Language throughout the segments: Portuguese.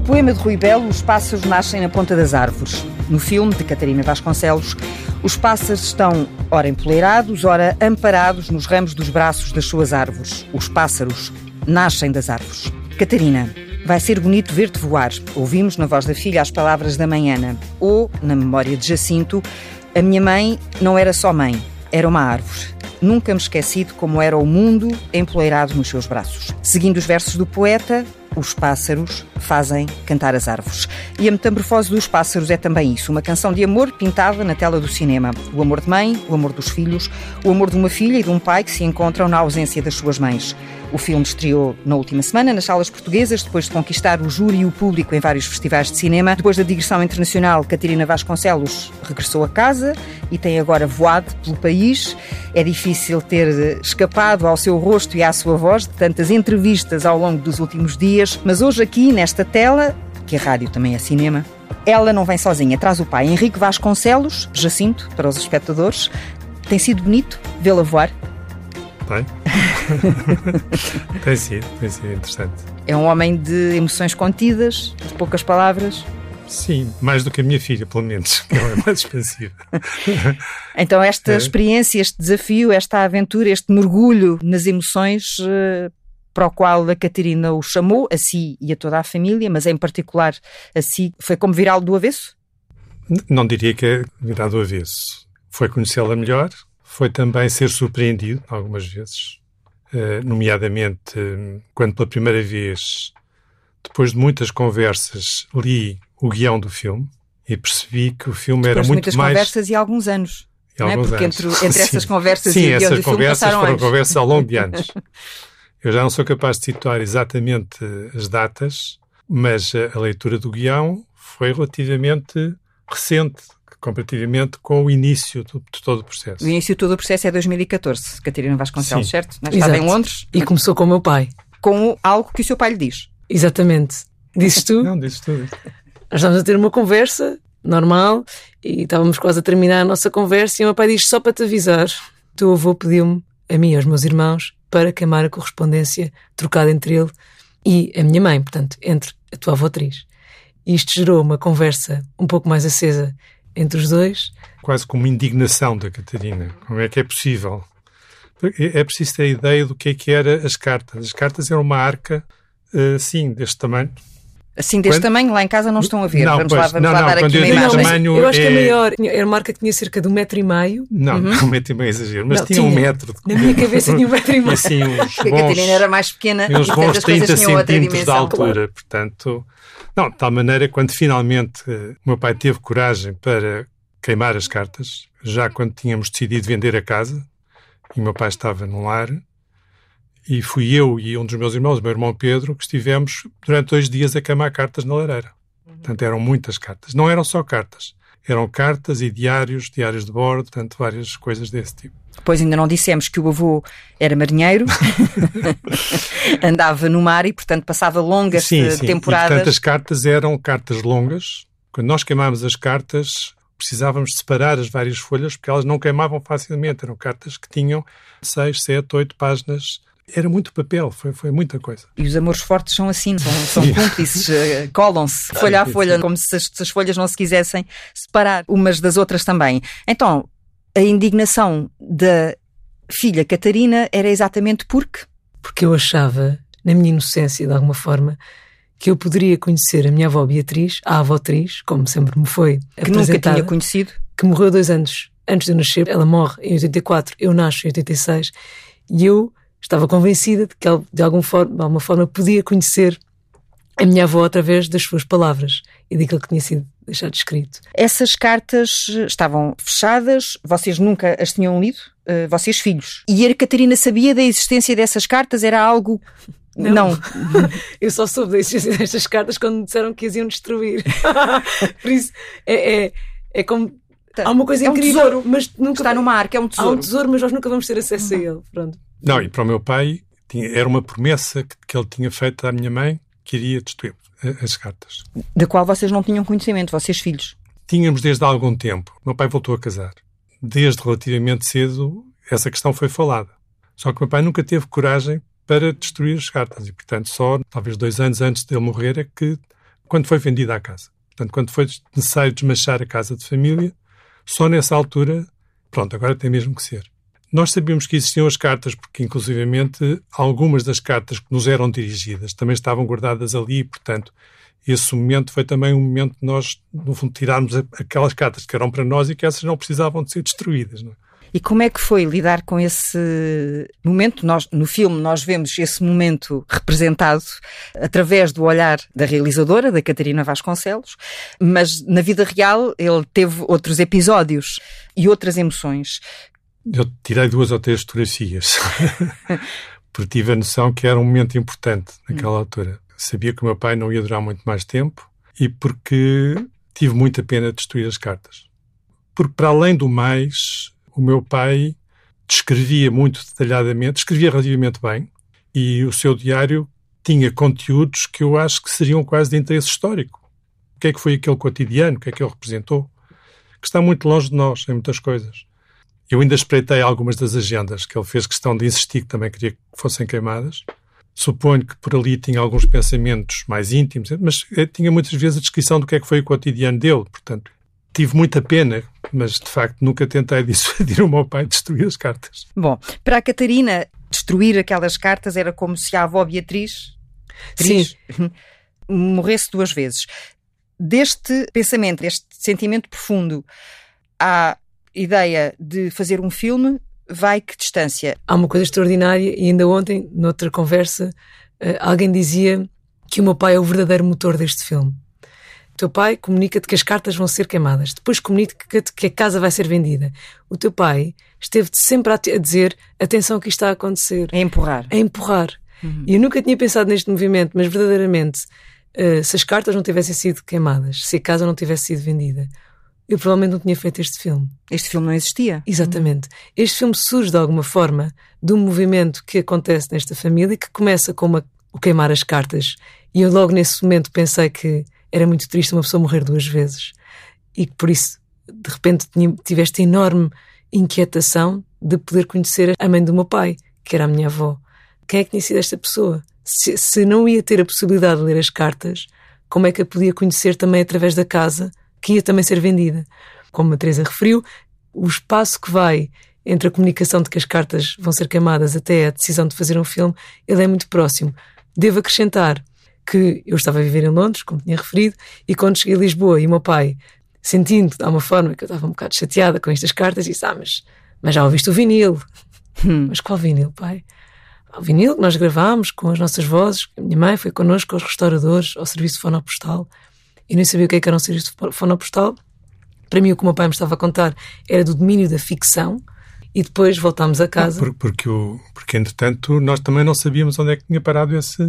poema de Rui Belo, os pássaros nascem na ponta das árvores. No filme, de Catarina Vasconcelos, os pássaros estão ora empoleirados, ora amparados nos ramos dos braços das suas árvores. Os pássaros nascem das árvores. Catarina, vai ser bonito ver-te voar. Ouvimos na voz da filha as palavras da mãe Ana. Ou, na memória de Jacinto, a minha mãe não era só mãe, era uma árvore. Nunca me esqueci de como era o mundo empoleirado nos seus braços. Seguindo os versos do poeta, os pássaros fazem cantar as árvores. E a metamorfose dos pássaros é também isso, uma canção de amor pintada na tela do cinema. O amor de mãe, o amor dos filhos, o amor de uma filha e de um pai que se encontram na ausência das suas mães. O filme estreou na última semana nas salas portuguesas, depois de conquistar o júri e o público em vários festivais de cinema. Depois da digressão internacional, Catarina Vasconcelos regressou a casa e tem agora voado pelo país. É difícil ter escapado ao seu rosto e à sua voz de tantas entrevistas ao longo dos últimos dias, mas hoje aqui, nesta tela, que a rádio também é cinema, ela não vem sozinha, traz o pai Henrique Vasconcelos, Jacinto, para os espectadores. Tem sido bonito vê-la voar? Bem, tem sido interessante. É um homem de emoções contidas, de poucas palavras. Sim, mais do que a minha filha, pelo menos, que ela é mais expansiva. Então esta experiência, este desafio, esta aventura, este mergulho nas emoções para o qual a Catarina o chamou, a si e a toda a família, mas em particular a si, foi como virá-lo do avesso? Não diria que é virar do avesso. Foi conhecê-la melhor. Foi também ser surpreendido, algumas vezes, nomeadamente quando pela primeira vez, depois de muitas conversas, li o guião do filme e percebi que o filme depois era muito muitas mais... muitas conversas e alguns anos, não é? Porque entre essas conversas sim, e o guião do filme passaram anos. Sim, essas conversas foram conversas ao longo de anos. Eu já não sou capaz de situar exatamente as datas, mas a leitura do guião foi relativamente recente, comparativamente com o início de todo o processo. O início de todo o processo é 2014, Catarina Vasconcelos, Sim. certo? Estava em Londres. E começou com o meu pai. Com algo que o seu pai lhe diz. Exatamente. Dizes tu? Não, dizes tu. Nós estávamos a ter uma conversa normal e estávamos quase a terminar a nossa conversa e o meu pai diz: só para te avisar, o teu avô pediu-me, a mim e aos meus irmãos, para queimar a correspondência trocada entre ele e a minha mãe, portanto, entre a tua avó atriz. E isto gerou uma conversa um pouco mais acesa entre os dois. Quase como indignação da Catarina. Como é que é possível? É preciso ter a ideia do que era as cartas. As cartas eram uma arca, assim, deste tamanho. Assim, deste tamanho, lá em casa não estão a ver. Não, vamos lá dar aqui uma imagem. Tamanho eu acho que é maior. Era uma arca que tinha cerca de 1,5 m. Não, 1,5 m é exagero, mas tinha 1 metro. Na minha cabeça tinha 1,5 m. Assim, a Catarina era mais pequena e uns bons 30 centímetros de altura. Claro. Portanto, não, de tal maneira, quando finalmente o meu pai teve coragem para queimar as cartas, já quando tínhamos decidido vender a casa, e o meu pai estava no lar, e fui eu e um dos meus irmãos, o meu irmão Pedro, que estivemos durante 2 dias a queimar cartas na lareira. Portanto, eram muitas cartas. Não eram só cartas. Eram cartas e diários de bordo, portanto, várias coisas desse tipo. Depois ainda não dissemos que o avô era marinheiro, andava no mar e, portanto, passava longas temporadas. E, portanto, as cartas eram cartas longas. Quando nós queimámos as cartas, precisávamos separar as várias folhas, porque elas não queimavam facilmente. Eram cartas que tinham 6, 7, 8 páginas. Era muito papel, foi muita coisa. E os amores fortes são assim, são cúmplices, colam-se folha a folha, como se as folhas não se quisessem separar umas das outras também. Então, a indignação da filha Catarina era exatamente porque eu achava, na minha inocência de alguma forma, que eu poderia conhecer a minha avó Beatriz, a avó atriz, como sempre me foi que nunca tinha conhecido, que morreu 2 anos antes de eu nascer. Ela morre em 84, eu nasço em 86, e eu estava convencida de que ela, de alguma forma, podia conhecer a minha avó através das suas palavras e daquilo que tinha sido deixado escrito. Essas cartas estavam fechadas, vocês nunca as tinham lido, vocês filhos. E a Catarina sabia da existência dessas cartas? Era algo... Não. Eu só soube da existência destas cartas quando me disseram que as iam destruir. Por isso, é como... Há uma coisa incrível, tesouro, mas nunca está numa arca, é um tesouro. Há um tesouro, mas nós nunca vamos ter acesso a ele. Pronto. Não, e para o meu pai, era uma promessa que ele tinha feito à minha mãe, que iria destruir as cartas. Da qual vocês não tinham conhecimento, vocês filhos? Tínhamos desde há algum tempo. O meu pai voltou a casar. Desde relativamente cedo, essa questão foi falada. Só que o meu pai nunca teve coragem para destruir as cartas e, portanto, só talvez 2 anos antes de ele morrer é que quando foi vendida a casa. Portanto, quando foi necessário desmanchar a casa de família, só nessa altura, pronto, agora tem mesmo que ser. Nós sabíamos que existiam as cartas, porque inclusivamente algumas das cartas que nos eram dirigidas também estavam guardadas ali, e, portanto, esse momento foi também um momento de nós, no fundo, tirarmos aquelas cartas que eram para nós e que essas não precisavam de ser destruídas, não é? E como é que foi lidar com esse momento? No filme nós vemos esse momento representado através do olhar da realizadora, da Catarina Vasconcelos, mas na vida real ele teve outros episódios e outras emoções. Eu tirei 2 ou 3 fotografias, porque tive a noção que era um momento importante naquela altura. Sabia que o meu pai não ia durar muito mais tempo e porque tive muita pena de destruir as cartas. Porque, para além do mais, o meu pai descrevia muito detalhadamente, escrevia relativamente bem, e o seu diário tinha conteúdos que eu acho que seriam quase de interesse histórico. O que é que foi aquele cotidiano? O que é que ele representou? Que está muito longe de nós, em muitas coisas. Eu ainda espreitei algumas das agendas que ele fez questão de insistir que também queria que fossem queimadas. Suponho que por ali tinha alguns pensamentos mais íntimos, mas tinha muitas vezes a descrição do que é que foi o cotidiano dele. Portanto, tive muita pena, mas de facto nunca tentei dissuadir o meu pai de destruir as cartas. Bom, para a Catarina, destruir aquelas cartas era como se a avó Beatriz morresse 2 vezes. Deste pensamento, deste sentimento profundo, à ideia de fazer um filme, vai que distância? Há uma coisa extraordinária, e ainda ontem, noutra conversa, alguém dizia que o meu pai é o verdadeiro motor deste filme. O teu pai comunica-te que as cartas vão ser queimadas, depois comunica-te que a casa vai ser vendida. O teu pai esteve-te sempre a dizer: atenção que isto está a acontecer. A empurrar. A empurrar. E eu nunca tinha pensado neste movimento, mas verdadeiramente, se as cartas não tivessem sido queimadas, se a casa não tivesse sido vendida, eu provavelmente não tinha feito este filme. Este filme não existia. Exatamente. Este filme surge de alguma forma de um movimento que acontece nesta família, que começa com o queimar as cartas. E eu logo nesse momento pensei que era muito triste uma pessoa morrer 2 vezes. E que por isso, de repente, tive esta enorme inquietação de poder conhecer a mãe do meu pai, que era a minha avó. Quem é que tinha sido esta pessoa? Se não ia ter a possibilidade de ler as cartas, como é que a podia conhecer também através da casa, que ia também ser vendida? Como a Teresa referiu, o espaço que vai entre a comunicação de que as cartas vão ser queimadas até a decisão de fazer um filme, ele é muito próximo. Devo acrescentar que eu estava a viver em Londres, como tinha referido, e quando cheguei a Lisboa e o meu pai, sentindo de alguma forma que eu estava um bocado chateada com estas cartas, disse: mas já ouviste o vinil? Mas qual vinil, pai? O vinil que nós gravámos com as nossas vozes. A minha mãe foi connosco aos restauradores, ao serviço fonopostal. Eu nem sabia o que era um serviço fonopostal. Para mim, o que o meu pai me estava a contar era do domínio da ficção. E depois voltámos a casa. Porque entretanto, nós também não sabíamos onde é que tinha parado esse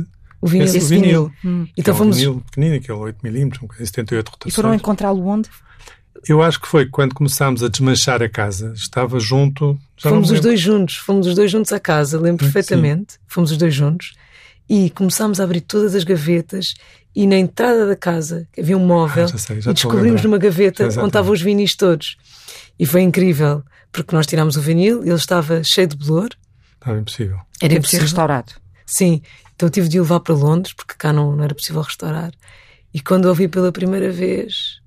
vinil. Então fomos... um vinil pequenino, aquele 8mm, 78 rotações. E foram encontrá-lo onde? Eu acho que foi quando começámos a desmanchar a casa. Estava junto... Fomos os dois juntos à casa, lembro perfeitamente. Sim. Fomos os 2 juntos. E começámos a abrir todas as gavetas, e na entrada da casa havia um móvel, e descobrimos numa gaveta onde estavam os vinis todos. E foi incrível, porque nós tirámos o vinil e ele estava cheio de bolor. Estava impossível. Era impossível. Restaurado. Sim, então tive de o levar para Londres, porque cá não era possível restaurar. E quando o ouvi pela primeira vez,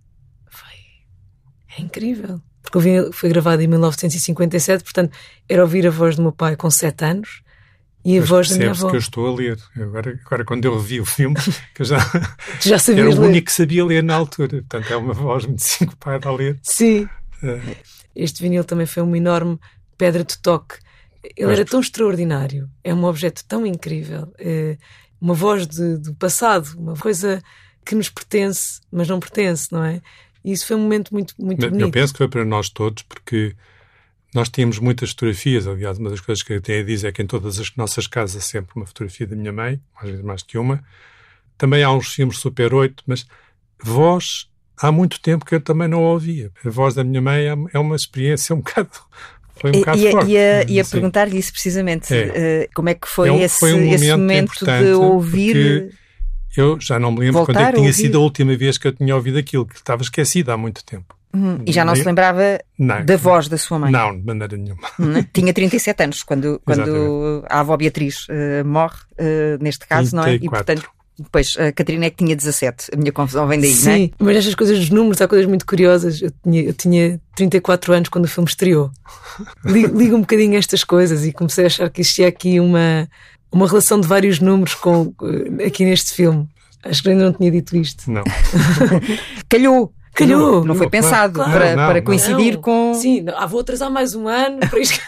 é incrível. Porque o vinil foi gravado em 1957, portanto, era ouvir a voz do meu pai com 7 anos, e a voz da minha avó. Que eu estou a ler. Agora quando eu revi o filme, que eu já sabia era ler. O único que sabia ler na altura. Portanto, é uma voz muito simpática a ler. Sim. Este vinil também foi uma enorme pedra de toque. Ele era tão extraordinário. É um objeto tão incrível. Uma voz do passado. Uma coisa que nos pertence, mas não pertence, não é? E isso foi um momento muito, muito bonito. Eu penso que foi para nós todos, porque nós tínhamos muitas fotografias. Aliás, uma das coisas que eu tenho a dizer é que em todas as nossas casas há sempre uma fotografia da minha mãe, às vezes mais que uma. Também há uns filmes Super 8, mas voz, há muito tempo que eu também não a ouvia. A voz da minha mãe é uma experiência um bocado... Foi um bocado forte. Ia perguntar-lhe isso precisamente. Como é que foi esse momento de ouvir... Eu já não me lembro quando é que tinha sido a última vez que eu tinha ouvido aquilo, que estava esquecido há muito tempo. E já não se lembrava da voz da sua mãe? Não, de maneira nenhuma. Tinha 37 anos quando a avó Beatriz morre, neste caso, 34. Não é? E, portanto, Pois, a Catarina é que tinha 17. A minha confusão vem daí, não é? Sim, mas estas coisas dos números, há coisas muito curiosas. Eu tinha 34 anos quando o filme estreou. Ligo um bocadinho a estas coisas e comecei a achar que existia aqui uma relação de vários números aqui neste filme. Acho que ainda não tinha dito isto. Não. Calhou. Não foi Claro, pensado claro. para coincidir Não. com... Sim, vou atrasar mais um ano para isto.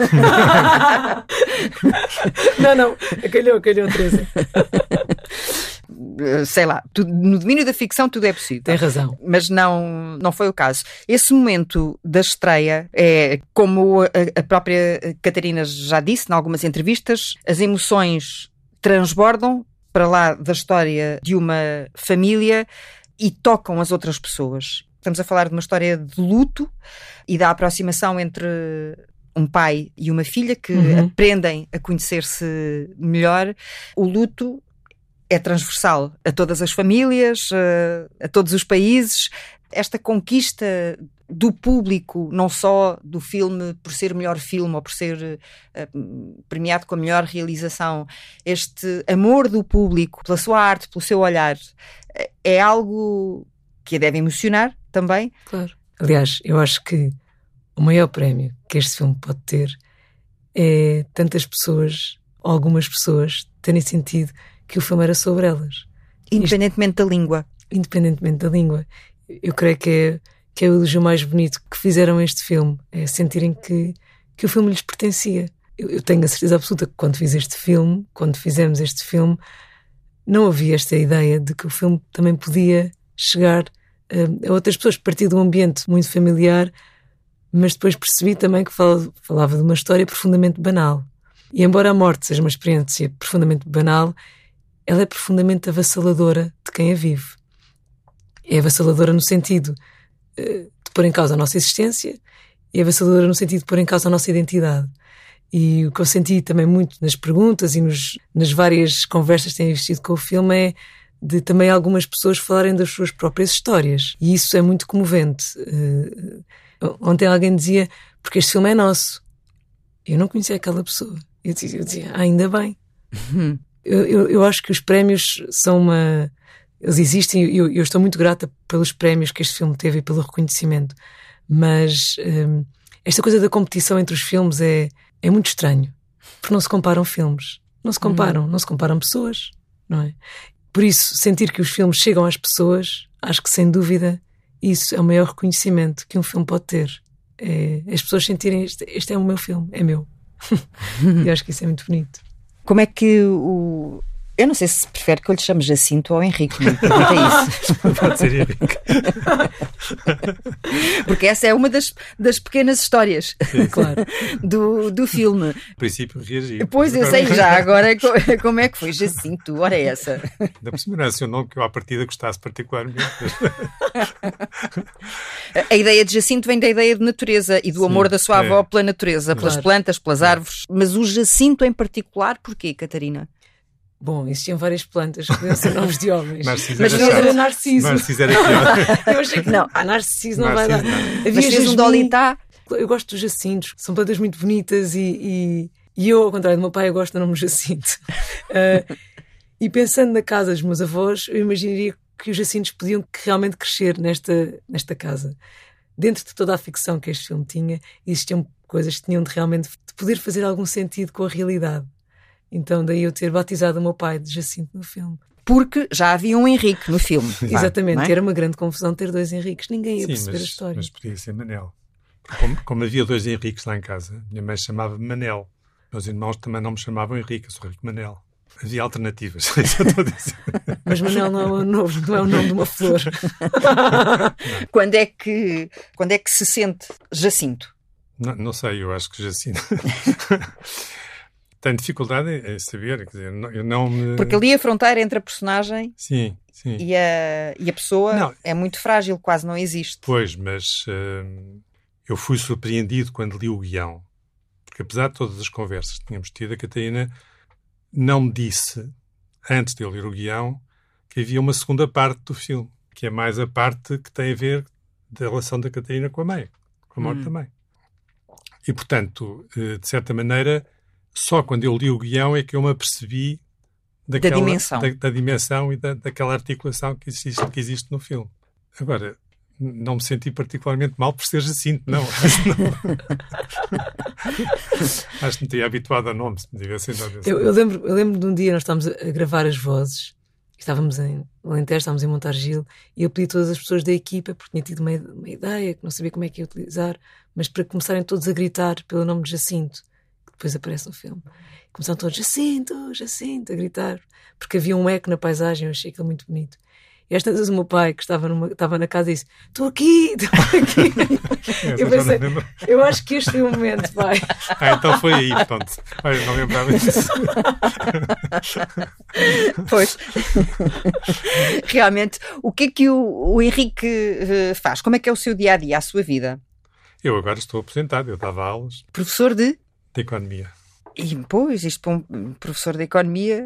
Não, calhou, Teresa. Sei lá, no domínio da ficção tudo é possível. Tem razão. Mas não foi o caso. Esse momento da estreia é, como a própria Catarina já disse em algumas entrevistas, as emoções transbordam para lá da história de uma família e tocam as outras pessoas. Estamos a falar de uma história de luto e da aproximação entre um pai e uma filha que aprendem a conhecer-se melhor. O luto é transversal a todas as famílias, a todos os países. Esta conquista do público, não só do filme por ser o melhor filme ou por ser premiado com a melhor realização, este amor do público pela sua arte, pelo seu olhar, é algo que a deve emocionar também. Claro. Aliás, eu acho que o maior prémio que este filme pode ter é tantas pessoas, algumas pessoas, terem sentido que o filme era sobre elas. Independentemente da língua. Independentemente da língua. Eu creio que é o elogio mais bonito que fizeram este filme, é sentirem que o filme lhes pertencia. Eu tenho a certeza absoluta que quando fizemos este filme, não havia esta ideia de que o filme também podia chegar a outras pessoas, a partir de um ambiente muito familiar, mas depois percebi também que falava de uma história profundamente banal. E embora a morte seja uma experiência profundamente banal, ela é profundamente avassaladora de quem a vive. É avassaladora no sentido de pôr em causa a nossa existência e é avassaladora no sentido de pôr em causa a nossa identidade. E o que eu senti também muito nas perguntas e nas várias conversas que tenho existido com o filme é de também algumas pessoas falarem das suas próprias histórias. E isso é muito comovente. Ontem alguém dizia, porque este filme é nosso. Eu não conhecia aquela pessoa. Eu dizia, ainda bem. Eu acho que os prémios são eles existem e eu estou muito grata pelos prémios que este filme teve e pelo reconhecimento. Mas esta coisa da competição entre os filmes é muito estranho. Porque não se comparam filmes. Não se comparam pessoas, não é? Por isso, sentir que os filmes chegam às pessoas, acho que sem dúvida isso é o maior reconhecimento que um filme pode ter. É as pessoas sentirem este é o meu filme, é meu. E acho que isso é muito bonito. Como é que eu não sei se prefere que eu lhe chame Jacinto ou Henrique, não pergunta isso. Pode ser Henrique. Porque essa é uma das pequenas histórias, Claro, do filme. No princípio reagi. Pois, eu sei já. Agora, como é que foi? Jacinto, ora é essa. Ainda por cima não é assim um nome que eu à partida gostasse particularmente. A ideia de Jacinto vem da ideia de natureza e do amor da sua avó pela natureza, pelas plantas, pelas árvores. Mas o Jacinto em particular, porquê, Catarina? Bom, existiam várias plantas que podiam ser nomes de homens. Narciso Mas era Narciso. Narciso era pior. Eu achei que não, Narciso não vai dar. Mas fez um Dolitá. Eu gosto dos jacintos, são plantas muito bonitas e eu, ao contrário do meu pai, eu gosto do nome Jacinto. E pensando na casa dos meus avós, eu imaginaria que os jacintos podiam realmente crescer nesta casa. Dentro de toda a ficção que este filme tinha, existiam coisas que tinham de realmente de poder fazer algum sentido com a realidade. Então daí eu ter batizado o meu pai de Jacinto no filme. Porque já havia um Henrique no filme. Exatamente, é? Era uma grande confusão ter dois Henriques. Ninguém ia perceber a história. Mas podia ser Manel. Como havia dois Henriques lá em casa, minha mãe chamava-me Manel. Meus irmãos também não me chamavam Henrique, eu sou Henrique Manel. Havia alternativas, isso eu estou a dizer. Mas Manel não é o nome de uma flor. Quando é que se sente Jacinto? Não sei, eu acho que Jacinto... Tenho dificuldade em saber, quer dizer, eu não me... Porque ali a fronteira entre a personagem sim. E a pessoa é muito frágil, quase não existe. Pois, mas eu fui surpreendido quando li o guião. Porque apesar de todas as conversas que tínhamos tido, a Catarina não me disse, antes de eu ler o guião, que havia uma segunda parte do filme, que é mais a parte que tem a ver da relação da Catarina com a mãe, com a morte da mãe. E, portanto, de certa maneira... Só quando eu li o guião é que eu me apercebi da dimensão e daquela articulação que existe no filme. Agora, não me senti particularmente mal por ser Jacinto, não. Acho que me tinha habituado a nome, se me tivessem dado esse nome. Eu lembro de um dia nós estávamos a gravar as vozes, estávamos em Alentejo, estávamos em Montargil, e eu pedi a todas as pessoas da equipa, porque tinha tido uma ideia, que não sabia como é que ia utilizar, mas para começarem todos a gritar pelo nome de Jacinto, que depois aparece no filme. Começaram todos, Jacinto, Jacinto, a gritar, porque havia um eco na paisagem, eu achei aquilo muito bonito. E às tantas o meu pai, que estava na casa, disse, estou aqui. Eu pensei, eu acho que este é o momento, pai. Então foi aí, pronto. Olha, não lembrava disso. Pois. Realmente, o que é que o Henrique faz? Como é que é o seu dia-a-dia, a sua vida? Eu agora estou aposentado, eu dava aulas. Professor de economia. E, pois, isto para um professor de economia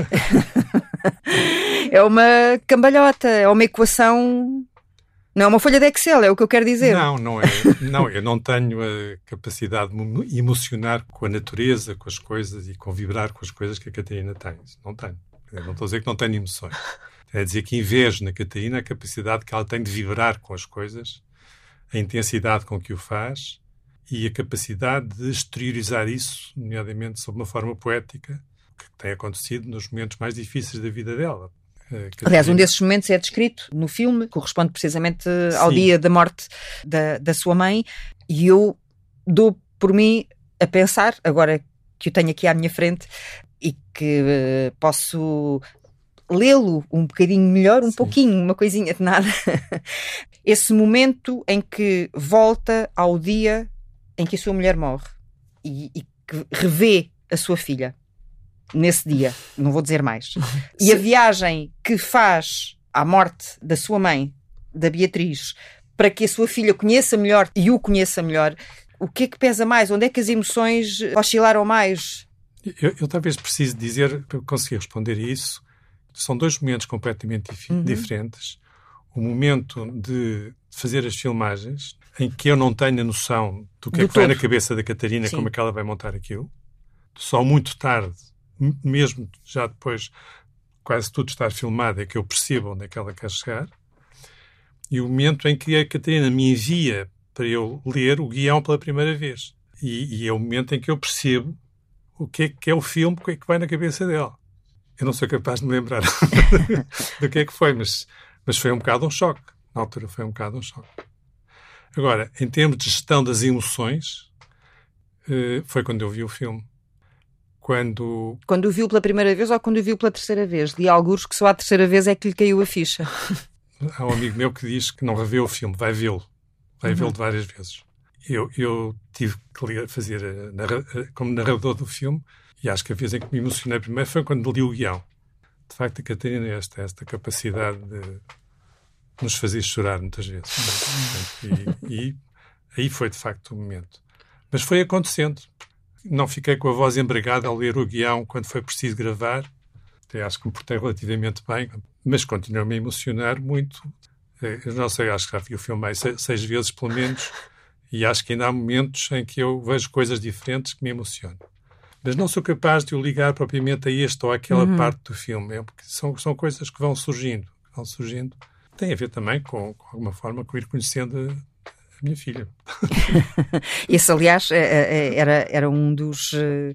é uma cambalhota, é uma equação, não é uma folha de Excel, é o que eu quero dizer. Não é. Não, eu não tenho a capacidade de me emocionar com a natureza, com as coisas e com vibrar com as coisas que a Catarina tem. Não tenho. Eu não estou a dizer que não tenho emoções. É dizer que invejo na Catarina a capacidade que ela tem de vibrar com as coisas, a intensidade com que o faz e a capacidade de exteriorizar isso, nomeadamente sob uma forma poética, que tem acontecido nos momentos mais difíceis da vida dela. Aliás, um desses momentos é descrito no filme, corresponde precisamente ao dia da morte da sua mãe, e eu dou por mim a pensar, agora que o tenho aqui à minha frente, e que posso lê-lo um bocadinho melhor, pouquinho, uma coisinha de nada, esse momento em que volta ao dia em que a sua mulher morre e que revê a sua filha nesse dia, não vou dizer mais. E a viagem que faz à morte da sua mãe, da Beatriz, para que a sua filha conheça melhor e o conheça melhor, o que é que pesa mais? Onde é que as emoções oscilaram mais? Eu talvez precise dizer, para conseguir responder a isso, são dois momentos completamente diferentes. O momento de fazer as filmagens, em que eu não tenho a noção do que é que vai na cabeça da Catarina, como é que ela vai montar aquilo. Só muito tarde, mesmo já depois quase tudo estar filmado, é que eu percebo onde é que ela quer chegar. E o momento em que a Catarina me envia para eu ler o guião pela primeira vez. E é o momento em que eu percebo o que é o filme, o que é que vai na cabeça dela. Eu não sou capaz de me lembrar do que é que foi, mas foi um bocado um choque. Na altura foi um bocado um choque. Agora, em termos de gestão das emoções, foi quando eu vi o filme. Quando o viu pela primeira vez ou quando o viu pela terceira vez? De algures que só à terceira vez é que lhe caiu a ficha. Há um amigo meu que diz que não revê o filme, vai vê-lo. Vai vê-lo de várias vezes. Eu tive que fazer como narrador do filme, e acho que a vez em que me emocionei primeiro foi quando li o guião. De facto, a Catarina tem esta capacidade de nos fazer chorar muitas vezes. E aí foi, de facto, o momento. Mas foi acontecendo. Não fiquei com a voz embriagada ao ler o guião quando foi preciso gravar. Até acho que me portei relativamente bem, mas continuou-me a emocionar muito. Eu não sei, acho que já vi o filme mais 6 vezes, pelo menos, e acho que ainda há momentos em que eu vejo coisas diferentes que me emocionam. Mas não sou capaz de o ligar propriamente a esta ou àquela parte do filme, porque são coisas que vão surgindo. Tem a ver também com alguma forma com ir conhecendo a minha filha. Esse, aliás, era um dos,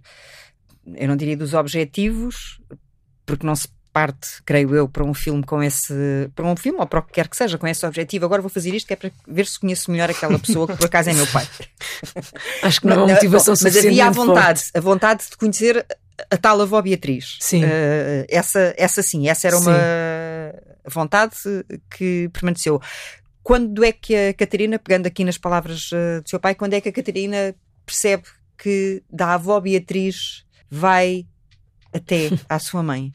eu não diria dos objetivos, porque não se parte, creio eu, para um filme ou para o que quer que seja, com esse objetivo. Agora vou fazer isto, que é para ver se conheço melhor aquela pessoa que por acaso é meu pai. Acho que não é uma motivação suficiente. Mas havia a vontade de conhecer a tal avó Beatriz. Sim. Essa era uma vontade que permaneceu. Quando é que a Catarina, pegando aqui nas palavras do seu pai, quando é que a Catarina percebe que da avó Beatriz vai até à sua mãe?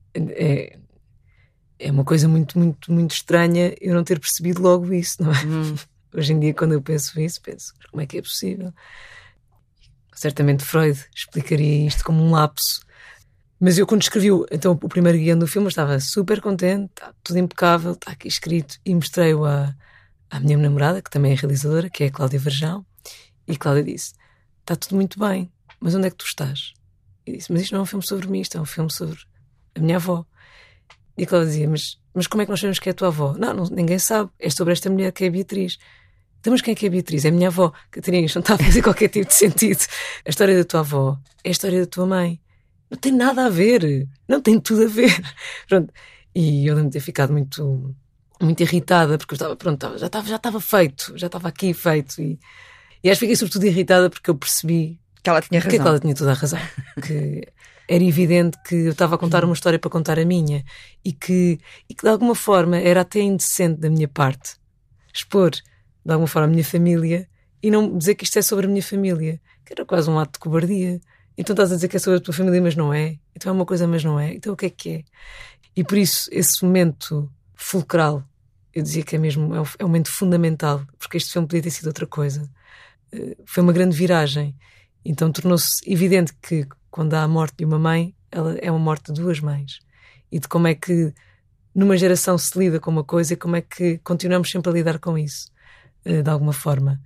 É uma coisa muito, muito, muito estranha eu não ter percebido logo isso, não é? Hoje em dia, quando eu penso isso, penso, como é que é possível? Certamente Freud explicaria isto como um lapso. Mas eu, quando escrevi então, o primeiro guião do filme, eu estava super contente, está tudo impecável, está aqui escrito, e mostrei-o à minha namorada, que também é realizadora, que é a Cláudia Varjão, e a Cláudia disse, está tudo muito bem, mas onde é que tu estás? E disse, mas isto não é um filme sobre mim, isto é um filme sobre a minha avó. E a Cláudia dizia, mas como é que nós sabemos que é a tua avó? Não, ninguém sabe. É sobre esta mulher que é a Beatriz. Então, mas quem é que é a Beatriz? É a minha avó. Catarina, isto não está a fazer qualquer tipo de sentido. A história da tua avó é a história da tua mãe. Não tem nada a ver. Não tem tudo a ver. Pronto. E eu lembro de ter ficado muito irritada, porque eu estava, pronto, já estava feito. Já estava aqui feito. E acho que fiquei sobretudo irritada porque eu percebi que ela tinha razão. Que ela tinha toda a razão. Que era evidente que eu estava a contar uma história para contar a minha e que de alguma forma era até indecente da minha parte expor de alguma forma a minha família e não dizer que isto é sobre a minha família, que era quase um ato de cobardia. Então estás a dizer que é sobre a tua família, mas não é. Então é uma coisa, mas não é. Então o que é? E por isso esse momento fulcral, eu dizia que é mesmo, é um momento fundamental, porque este filme podia ter sido outra coisa. Foi uma grande viragem. Então tornou-se evidente que quando há a morte de uma mãe, ela é uma morte de duas mães. E de como é que numa geração se lida com uma coisa e como é que continuamos sempre a lidar com isso, de alguma forma.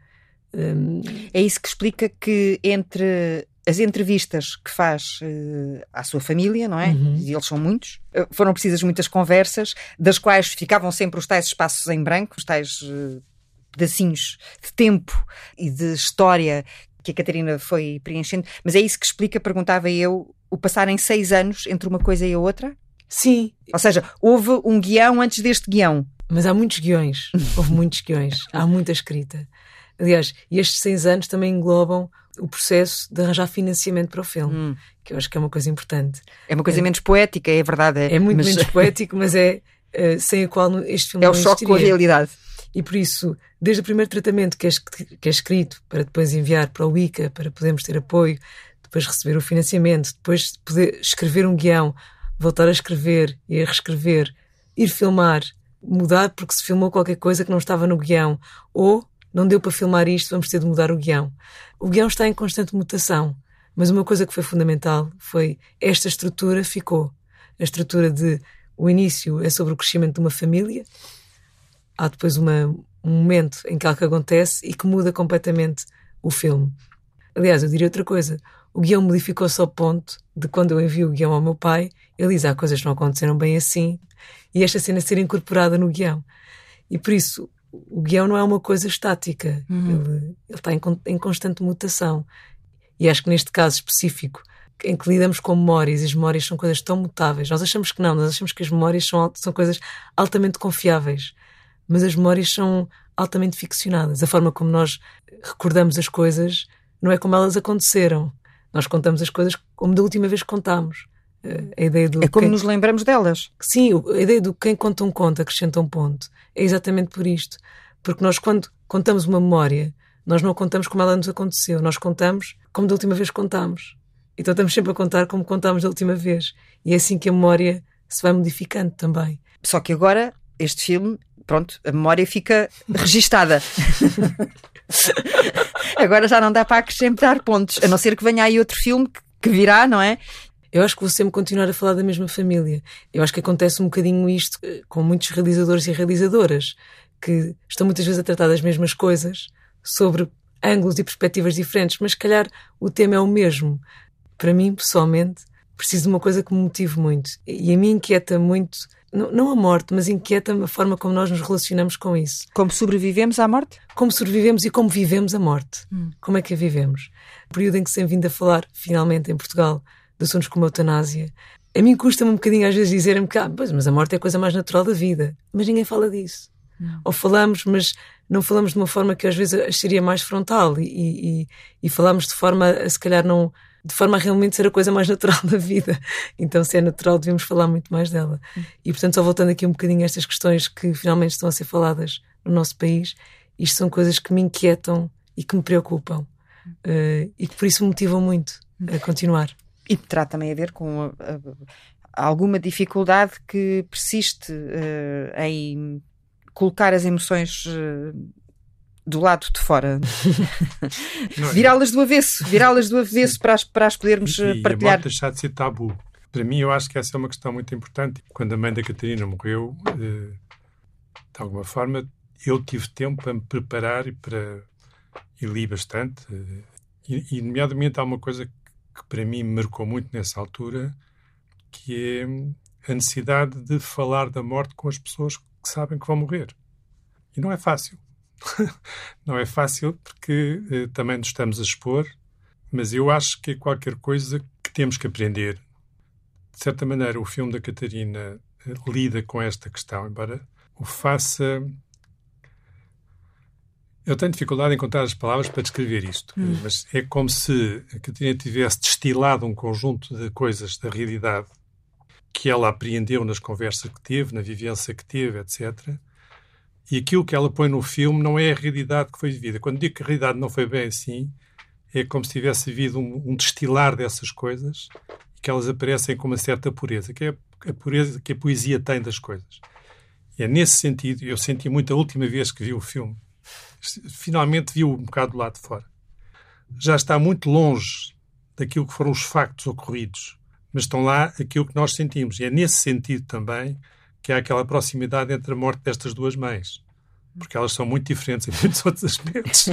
É isso que explica que entre as entrevistas que faz à sua família, não é? E eles são muitos, foram precisas muitas conversas, das quais ficavam sempre os tais espaços em branco, os tais pedacinhos de tempo e de história que a Catarina foi preenchendo. Mas é isso que explica, perguntava eu, o passarem 6 anos entre uma coisa e a outra? Sim. Ou seja, houve um guião antes deste guião. Mas há muitos guiões. Houve muitos guiões. Há muita escrita. Aliás, estes 6 anos também englobam o processo de arranjar financiamento para o filme, que eu acho que é uma coisa importante. É uma coisa menos poética, é verdade. É muito menos poético, mas é sem a qual este filme é não o choque com a realidade. E por isso, desde o primeiro tratamento que é escrito, para depois enviar para o ICA, para podermos ter apoio, depois receber o financiamento, depois poder escrever um guião, voltar a escrever e a reescrever, ir filmar, mudar porque se filmou qualquer coisa que não estava no guião, ou não deu para filmar isto, vamos ter de mudar o guião. O guião está em constante mutação, mas uma coisa que foi fundamental foi esta estrutura ficou. A estrutura de o início é sobre o crescimento de uma família, há depois um momento em que algo acontece e que muda completamente o filme. Aliás, eu diria outra coisa. O guião modificou-se ao ponto de quando eu envio o guião ao meu pai, ele diz, há coisas que não aconteceram bem assim, e esta cena ser incorporada no guião. E por isso, o guião não é uma coisa estática. Ele está em constante mutação. E acho que neste caso específico, em que lidamos com memórias, e as memórias são coisas tão mutáveis. Nós achamos que não, nós achamos que as memórias são coisas altamente confiáveis. Mas as memórias são altamente ficcionadas. A forma como nós recordamos as coisas não é como elas aconteceram. Nós contamos as coisas como da última vez que contámos. A ideia do é como nos lembramos delas. Sim, a ideia do quem conta um conto acrescenta um ponto. É exatamente por isto. Porque nós, quando contamos uma memória, nós não contamos como ela nos aconteceu. Nós contamos como da última vez que contámos. Então estamos sempre a contar como contámos da última vez. E é assim que a memória se vai modificando também. Só que agora, este filme, pronto, a memória fica registada. Agora já não dá para acrescentar pontos, a não ser que venha aí outro filme que virá, não é? Eu acho que vou sempre continuar a falar da mesma família. Eu acho que acontece um bocadinho isto com muitos realizadores e realizadoras, que estão muitas vezes a tratar das mesmas coisas, sobre ângulos e perspectivas diferentes, mas se calhar o tema é o mesmo. Para mim, pessoalmente, preciso de uma coisa que me motive muito. E a mim inquieta muito, não a morte, mas inquieta-me a forma como nós nos relacionamos com isso. Como sobrevivemos à morte? Como sobrevivemos e como vivemos a morte. Como é que a vivemos? O período em que se tem vindo a falar, finalmente, em Portugal, de assuntos como a eutanásia, a mim custa-me um bocadinho às vezes dizerem-me que pois, mas a morte é a coisa mais natural da vida. Mas ninguém fala disso. Ou falamos, mas não falamos de uma forma que às vezes seria mais frontal e falamos de forma a se calhar não... de forma a realmente ser a coisa mais natural da vida. Então, se é natural, devemos falar muito mais dela. E, portanto, só voltando aqui um bocadinho a estas questões que finalmente estão a ser faladas no nosso país, isto são coisas que me inquietam e que me preocupam. E que por isso me motivam muito a continuar. E terá também a ver com alguma dificuldade que persiste em colocar as emoções do lado de fora. Virá-las do avesso para as podermos partilhar. E a morte deixar de ser tabu. Para mim, eu acho que essa é uma questão muito importante. Quando a mãe da Catarina morreu, de alguma forma, eu tive tempo para me preparar e li bastante. E, nomeadamente, há uma coisa que para mim me marcou muito nessa altura, que é a necessidade de falar da morte com as pessoas que sabem que vão morrer. E não é fácil. Não é fácil porque também nos estamos a expor, mas eu acho que é qualquer coisa que temos que aprender. De certa maneira, o filme da Catarina lida com esta questão, embora o faça... Eu tenho dificuldade em encontrar as palavras para descrever isto, mas é como se a Catarina tivesse destilado um conjunto de coisas da realidade que ela apreendeu nas conversas que teve, na vivência que teve, etc. E aquilo que ela põe no filme não é a realidade que foi vivida. Quando digo que a realidade não foi bem assim, é como se tivesse havido um destilar dessas coisas e que elas aparecem com uma certa pureza, que é a pureza que a poesia tem das coisas. E é nesse sentido, eu senti muito a última vez que vi o filme. Finalmente vi-o um bocado do lado de fora. Já está muito longe daquilo que foram os factos ocorridos, mas estão lá aquilo que nós sentimos. E é nesse sentido também que há aquela proximidade entre a morte destas duas mães, porque elas são muito diferentes em muitos outros aspectos.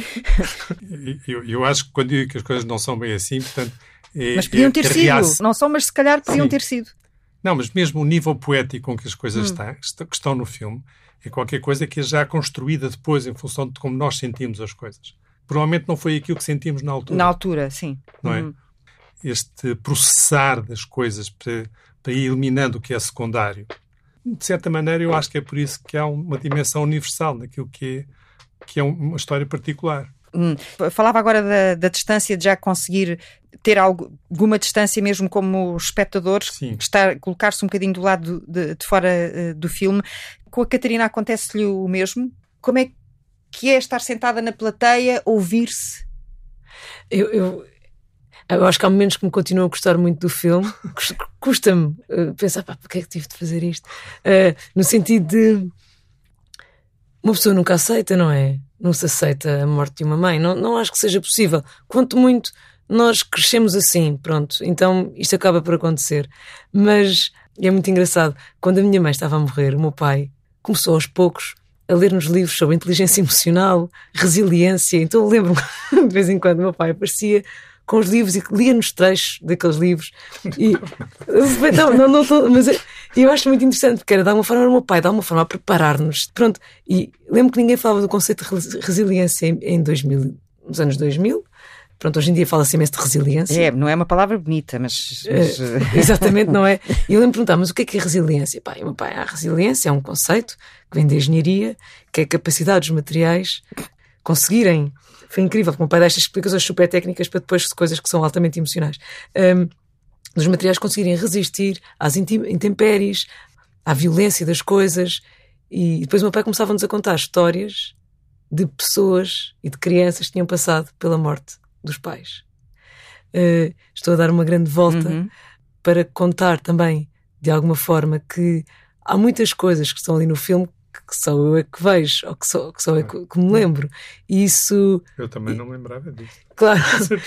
eu acho que quando digo que as coisas não são bem assim, portanto... mas podiam ter sido. Não são, mas se calhar podiam ter sido. Não, mas mesmo o nível poético com que as coisas estão no filme é qualquer coisa que é já construída depois em função de como nós sentimos as coisas. Provavelmente não foi aquilo que sentimos na altura. Na altura, sim. Não é? Este processar das coisas para ir eliminando o que é secundário. De certa maneira, eu acho que é por isso que há uma dimensão universal naquilo que é uma história particular. Falava agora da distância, de já conseguir ter alguma distância mesmo como espectadores, colocar-se um bocadinho do lado de fora do filme. Com a Catarina acontece-lhe o mesmo? Como é que é estar sentada na plateia, ouvir-se? Eu acho que há momentos que me continuam a gostar muito do filme. Custa-me pensar, porque é que tive de fazer isto? No sentido de... Uma pessoa nunca aceita, não é? Não se aceita a morte de uma mãe. Não acho que seja possível. Quanto muito nós crescemos assim, pronto. Então isto acaba por acontecer. Mas é muito engraçado. Quando a minha mãe estava a morrer, o meu pai começou aos poucos a ler-nos livros sobre inteligência emocional, resiliência. Então eu lembro-me, de vez em quando, o meu pai aparecia com os livros e lia-nos trechos daqueles livros. E, mas eu acho muito interessante, porque era de alguma forma o meu pai, de alguma forma, a preparar-nos. Pronto, e lembro que ninguém falava do conceito de resiliência em 2000, nos anos 2000. Pronto, hoje em dia fala-se imenso de resiliência. Não é uma palavra bonita, mas... Exatamente, não é? E eu lembro de perguntar, mas o que é resiliência? E o meu pai, a resiliência é um conceito que vem da engenharia, que é a capacidade dos materiais conseguirem... Foi incrível, porque o meu pai dá estas explicações super técnicas para depois coisas que são altamente emocionais. Dos materiais conseguirem resistir às intempéries, à violência das coisas. E depois o meu pai começava-nos a contar histórias de pessoas e de crianças que tinham passado pela morte dos pais. Estou a dar uma grande volta para contar também, de alguma forma, que há muitas coisas que estão ali no filme que só eu é que vejo, ou que só eu que me lembro. E isso... Eu também não me lembrava disso. Claro.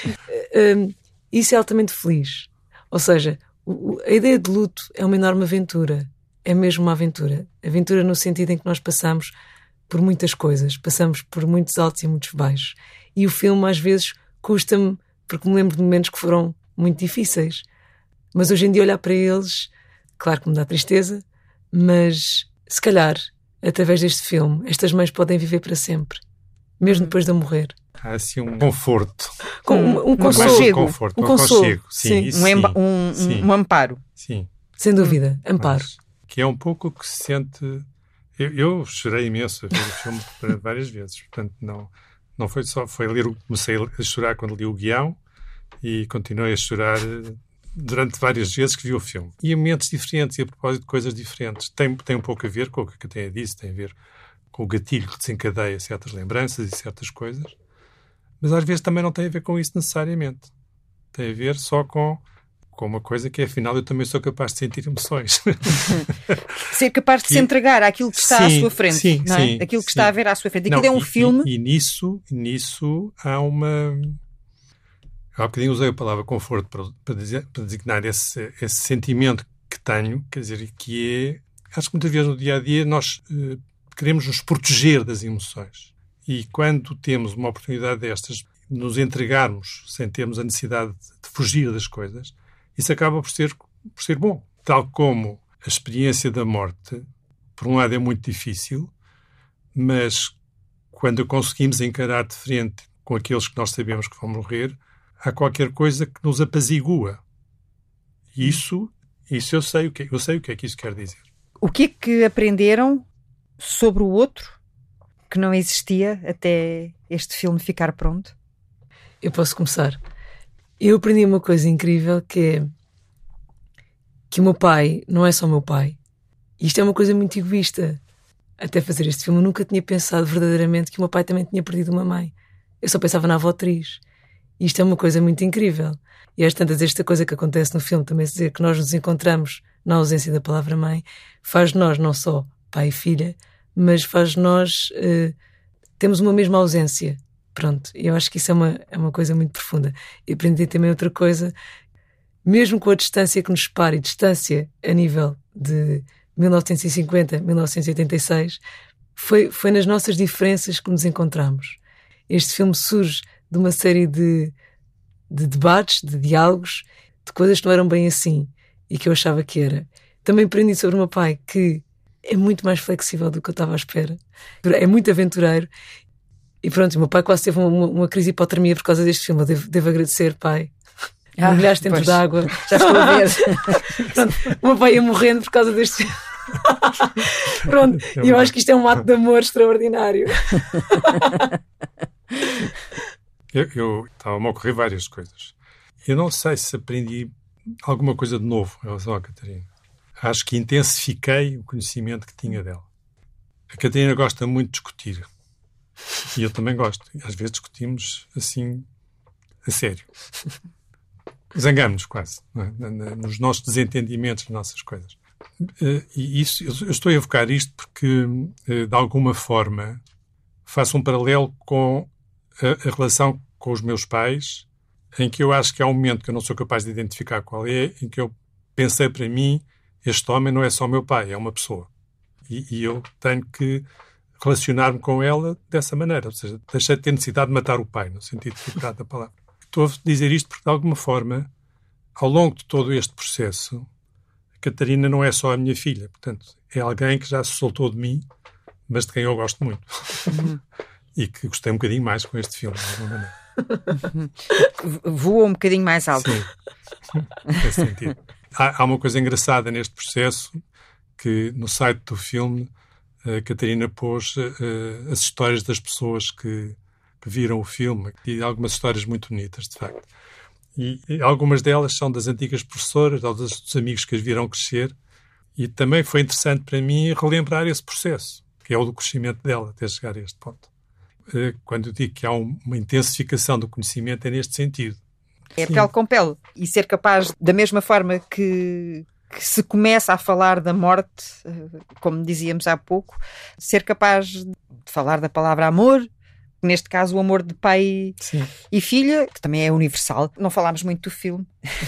Isso é altamente feliz. Ou seja, a ideia de luto é uma enorme aventura. É mesmo uma aventura. Aventura no sentido em que nós passamos por muitas coisas. Passamos por muitos altos e muitos baixos. E o filme, às vezes, custa-me, porque me lembro de momentos que foram muito difíceis. Mas hoje em dia olhar para eles, claro que me dá tristeza, mas se calhar... Através deste filme, estas mães podem viver para sempre, mesmo depois de eu morrer. Há assim um conforto. Um consolo. Um conchego. Sim, um amparo. Sim. Sem dúvida, amparo. Mas, que é um pouco o que se sente... Eu chorei imenso a ver o filme várias vezes. Portanto, não foi só... Comecei a chorar quando li o guião e continuei a chorar... durante várias vezes que vi o filme. E em momentos diferentes e a propósito de coisas diferentes. Tem um pouco a ver com o que a Catarina disse, tem a ver com o gatilho que desencadeia certas lembranças e certas coisas, mas às vezes também não tem a ver com isso necessariamente. Tem a ver só com uma coisa que, afinal, eu também sou capaz de sentir emoções. Ser capaz de se entregar àquilo que está à sua frente, não é? Aquilo que está a ver à sua frente. Aquilo é um filme... E nisso há uma... Há bocadinho usei a palavra conforto para designar esse sentimento que tenho, quer dizer, que é... Acho que muitas vezes no dia-a-dia nós queremos nos proteger das emoções. E quando temos uma oportunidade destas, de nos entregarmos sem termos a necessidade de fugir das coisas, isso acaba por ser por ser bom. Tal como a experiência da morte, por um lado é muito difícil, mas quando a conseguimos encarar de frente com aqueles que nós sabemos que vão morrer, há qualquer coisa que nos apazigua. E isso eu sei o que é que isso quer dizer. O que é que aprenderam sobre o outro que não existia até este filme ficar pronto? Eu posso começar. Eu aprendi uma coisa incrível, que é que o meu pai não é só meu pai. E isto é uma coisa muito egoísta. Até fazer este filme eu nunca tinha pensado verdadeiramente que o meu pai também tinha perdido uma mãe. Eu só pensava na avó atriz. E isto é uma coisa muito incrível. E às tantas, esta coisa que acontece no filme, também dizer que nós nos encontramos na ausência da palavra mãe, faz de nós não só pai e filha, mas faz de nós temos uma mesma ausência. Pronto, eu acho que isso é uma coisa muito profunda. E aprendi também outra coisa, mesmo com a distância que nos separa, e distância a nível de 1950, 1986, foi nas nossas diferenças que nos encontramos. Este filme surge de uma série de debates, de diálogos, de coisas que não eram bem assim e que eu achava que era. Também aprendi sobre o meu pai, que é muito mais flexível do que eu estava à espera. É muito aventureiro. E pronto, o meu pai quase teve uma crise de hipotermia por causa deste filme. Eu devo agradecer, pai. Mergulhaste dentro d'água. Já estou a ver. Pronto, o meu pai ia morrendo por causa deste filme. Pronto, e eu acho que isto é um ato de amor extraordinário. Eu estava-me a ocorrer várias coisas. Eu não sei se aprendi alguma coisa de novo em relação à Catarina. Acho que intensifiquei o conhecimento que tinha dela. A Catarina gosta muito de discutir. E eu também gosto. Às vezes discutimos assim, a sério. Zangamos-nos quase, não é? Nos nossos desentendimentos, nas nossas coisas. E isso, eu estou a evocar isto porque, de alguma forma, faço um paralelo com a relação com os meus pais, em que eu acho que há um momento que eu não sou capaz de identificar qual é, em que eu pensei para mim, este homem não é só meu pai, é uma pessoa. E eu tenho que relacionar-me com ela dessa maneira. Ou seja, deixei de ter necessidade de matar o pai, no sentido figurado da palavra. Estou a dizer isto porque, de alguma forma, ao longo de todo este processo, a Catarina não é só a minha filha. Portanto, é alguém que já se soltou de mim, mas de quem eu gosto muito. E que gostei um bocadinho mais com este filme, de alguma maneira. Voa um bocadinho mais alto. Sim, nesse sentido. Há uma coisa engraçada neste processo, que no site do filme a Catarina pôs as histórias das pessoas que viram o filme, e algumas histórias muito bonitas, de facto. E algumas delas são das antigas professoras, ou dos amigos que as viram crescer, e também foi interessante para mim relembrar esse processo, que é o do crescimento dela, até chegar a este ponto. Quando eu digo que há uma intensificação do conhecimento, é neste sentido. É pele com pele. E ser capaz, da mesma forma que se começa a falar da morte, como dizíamos há pouco, ser capaz de falar da palavra amor, neste caso o amor de pai e filha, que também é universal. Não falámos muito do filme,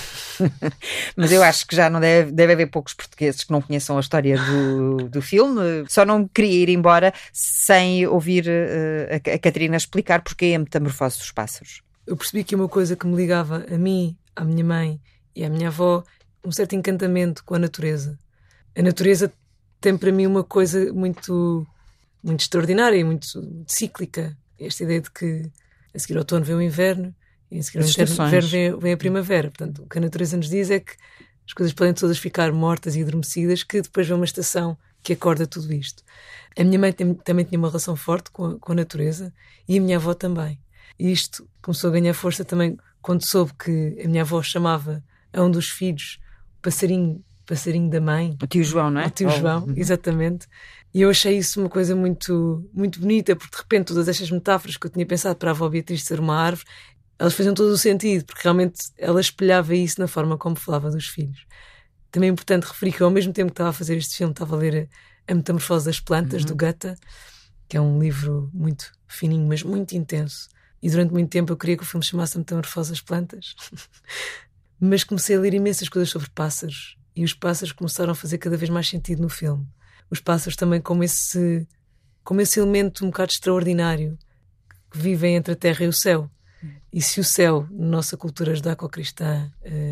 mas eu acho que já não deve haver poucos portugueses que não conheçam a história do filme. Só não queria ir embora sem ouvir a Catarina explicar porque é a metamorfose dos pássaros. Eu percebi que uma coisa que me ligava a mim, à minha mãe e à minha avó, um certo encantamento com a natureza. A natureza tem para mim uma coisa muito, muito extraordinária e muito cíclica. Esta ideia de que a seguir ao outono vem o inverno e a seguir ao inverno vem a primavera. Portanto, o que a natureza nos diz é que as coisas podem todas ficar mortas e adormecidas, que depois vem uma estação que acorda tudo isto. A minha mãe também tinha uma relação forte com a natureza, e a minha avó também. E isto começou a ganhar força também quando soube que a minha avó chamava a um dos filhos passarinho da mãe. O tio João, não é? O tio João, exatamente. E eu achei isso uma coisa muito, muito bonita, porque de repente todas estas metáforas que eu tinha pensado para a avó Beatriz ser uma árvore, elas faziam todo o sentido, porque realmente ela espelhava isso na forma como falava dos filhos. Também é importante referir que ao mesmo tempo que estava a fazer este filme, estava a ler A Metamorfose das Plantas, do Goethe, que é um livro muito fininho, mas muito intenso. E durante muito tempo eu queria que o filme chamasse A Metamorfose das Plantas. Mas comecei a ler imensas coisas sobre pássaros, e os pássaros começaram a fazer cada vez mais sentido no filme. Os pássaros também como esse elemento um bocado extraordinário que vivem entre a terra e o céu. E se o céu, na nossa cultura judaico-cristã,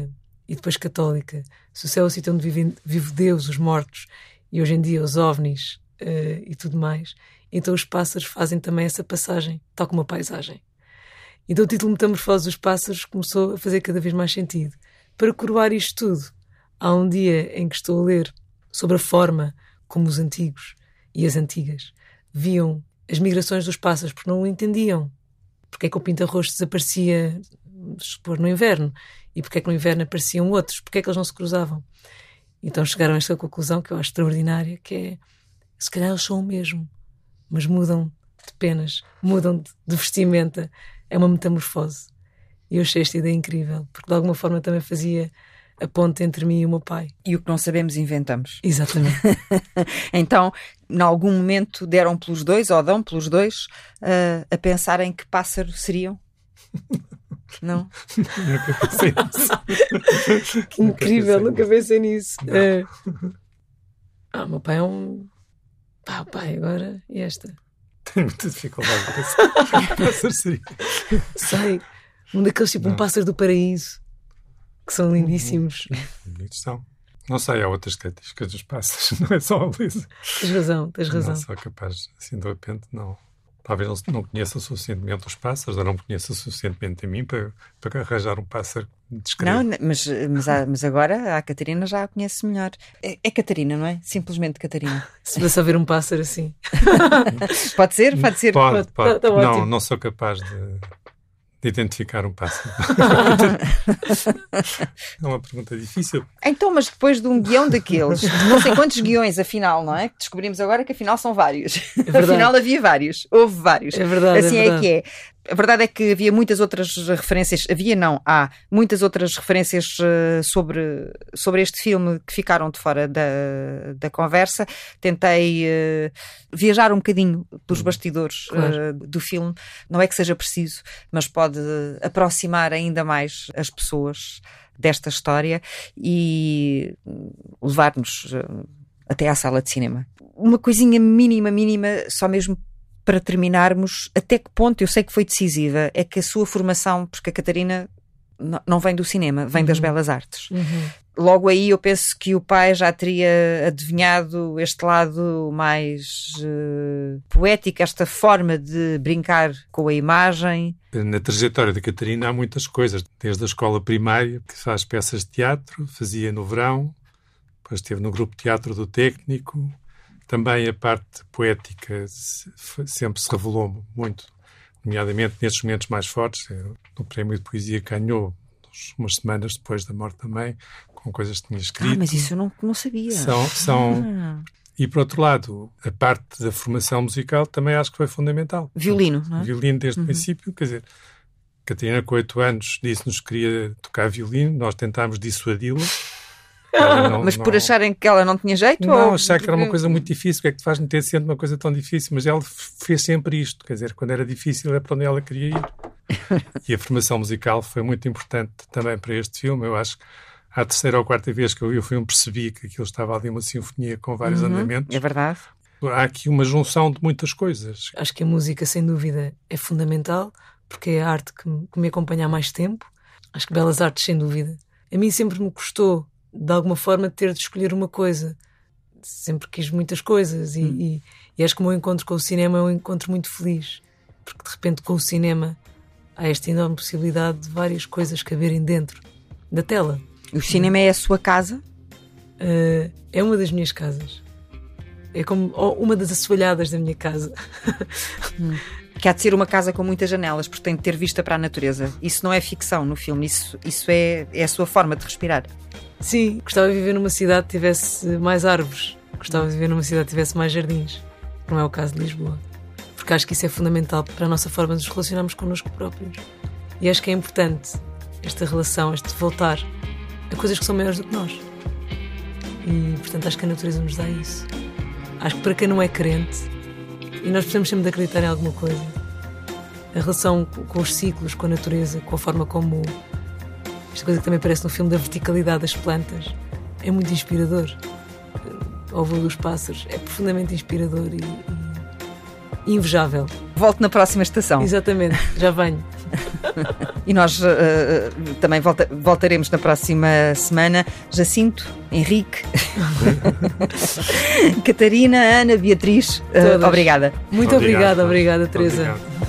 e depois católica, se o céu é o sítio onde vive Deus, os mortos, e hoje em dia os ovnis e tudo mais, então os pássaros fazem também essa passagem, tal como a paisagem. Então o título Metamorfose dos Pássaros começou a fazer cada vez mais sentido. Para coroar isto tudo, há um dia em que estou a ler sobre a forma como os antigos e as antigas viam as migrações dos pássaros, porque não o entendiam. Porque é que o pinta-rosto desaparecia, vamos supor, no inverno, e porque é que no inverno apareciam outros, porque é que eles não se cruzavam. Então chegaram a esta conclusão que eu acho extraordinária, que é, se calhar eles são o mesmo, mas mudam de penas, mudam de vestimenta, é uma metamorfose. E eu achei esta ideia incrível, porque de alguma forma também fazia a ponte entre mim e o meu pai. E o que não sabemos, inventamos. Exatamente. Então, em algum momento deram pelos dois, ou dão pelos dois, a pensar em que pássaro seriam? Não? Nunca pensei nisso. Que incrível, nunca pensei nisso. Meu pai é um... o pai agora, e esta? Tenho muita dificuldade de pensar que pássaro seria. Sei, um daqueles tipo um pássaro do paraíso, que são lindíssimos. Bonitos são. Não sei, há outras características dos pássaros, não é só a beleza. Tens razão. Não sou capaz, assim de repente, não. Talvez não conheça suficientemente os pássaros, ou não me conheça suficientemente a mim para arranjar um pássaro descrever. Não, mas agora a Catarina já a conhece melhor. É Catarina, não é? Simplesmente Catarina. Se pudesse haver um pássaro assim. Pode ser? Pode. Tá Não sou capaz de identificar um pássaro. É uma pergunta difícil. Então, mas depois de um guião daqueles, de não sei quantos guiões, afinal, não é? Descobrimos agora que afinal são vários. Afinal havia vários, houve vários. É verdade. Assim é que é. A verdade é que havia muitas outras referências, há muitas outras referências sobre este filme que ficaram de fora da conversa. Tentei viajar um bocadinho pelos bastidores do filme. Não é que seja preciso, mas pode aproximar ainda mais as pessoas desta história e levar-nos até à sala de cinema. Uma coisinha mínima, só mesmo para terminarmos, até que ponto eu sei que foi decisiva, é que a sua formação, porque a Catarina não vem do cinema, vem das belas artes. Logo aí eu penso que o pai já teria adivinhado este lado mais poético, esta forma de brincar com a imagem. Na trajetória da Catarina há muitas coisas, desde a escola primária, que faz peças de teatro, fazia no verão, depois esteve no grupo de teatro do técnico. Também a parte poética sempre se revelou muito, nomeadamente nestes momentos mais fortes. No prémio de poesia que ganhou umas semanas depois da morte da mãe, com coisas que tinha escrito. Mas isso eu não sabia. E por outro lado, a parte da formação musical também acho que foi fundamental. Violino, não é? Violino desde o princípio, quer dizer, Catarina com 8 anos disse-nos que queria tocar violino, nós tentámos dissuadi-la. Mas por acharem que ela não tinha jeito? Não, achar que era uma coisa muito difícil. O que é que te faz meter sendo uma coisa tão difícil? Mas ela fez sempre isto. Quer dizer, quando era difícil era para onde ela queria ir. E a formação musical foi muito importante também para este filme. Eu acho que à terceira ou quarta vez que eu vi o filme percebi que aquilo estava ali uma sinfonia com vários andamentos. É verdade. Há aqui uma junção de muitas coisas. Acho que a música, sem dúvida, é fundamental, porque é a arte que me acompanha há mais tempo. Acho que belas artes, sem dúvida. A mim sempre me custou de alguma forma ter de escolher uma coisa. Sempre quis muitas coisas e acho que o meu encontro com o cinema é um encontro muito feliz, porque de repente com o cinema há esta enorme possibilidade de várias coisas caberem dentro da tela. O cinema é a sua casa? É uma das minhas casas. É como uma das assoalhadas da minha casa. Que há de ser uma casa com muitas janelas, porque tem de ter vista para a natureza. Isso não é ficção no filme, isso é a sua forma de respirar. Sim, gostava de viver numa cidade que tivesse mais árvores. Gostava de viver numa cidade que tivesse mais jardins. Não é o caso de Lisboa. Porque acho que isso é fundamental para a nossa forma de nos relacionarmos connosco próprios. E acho que é importante esta relação, este voltar a coisas que são maiores do que nós. E, portanto, acho que a natureza nos dá isso. Acho que para quem não é crente, e nós precisamos sempre de acreditar em alguma coisa, a relação com os ciclos, com a natureza, com a forma como... Esta coisa que também aparece no filme da verticalidade das plantas é muito inspirador. O voo dos pássaros é profundamente inspirador e invejável. Volto na próxima estação. Exatamente, já venho. E nós também voltaremos na próxima semana. Jacinto, Henrique, Catarina, Ana, Beatriz, obrigada. Muito obrigada, Teresa. Obrigado.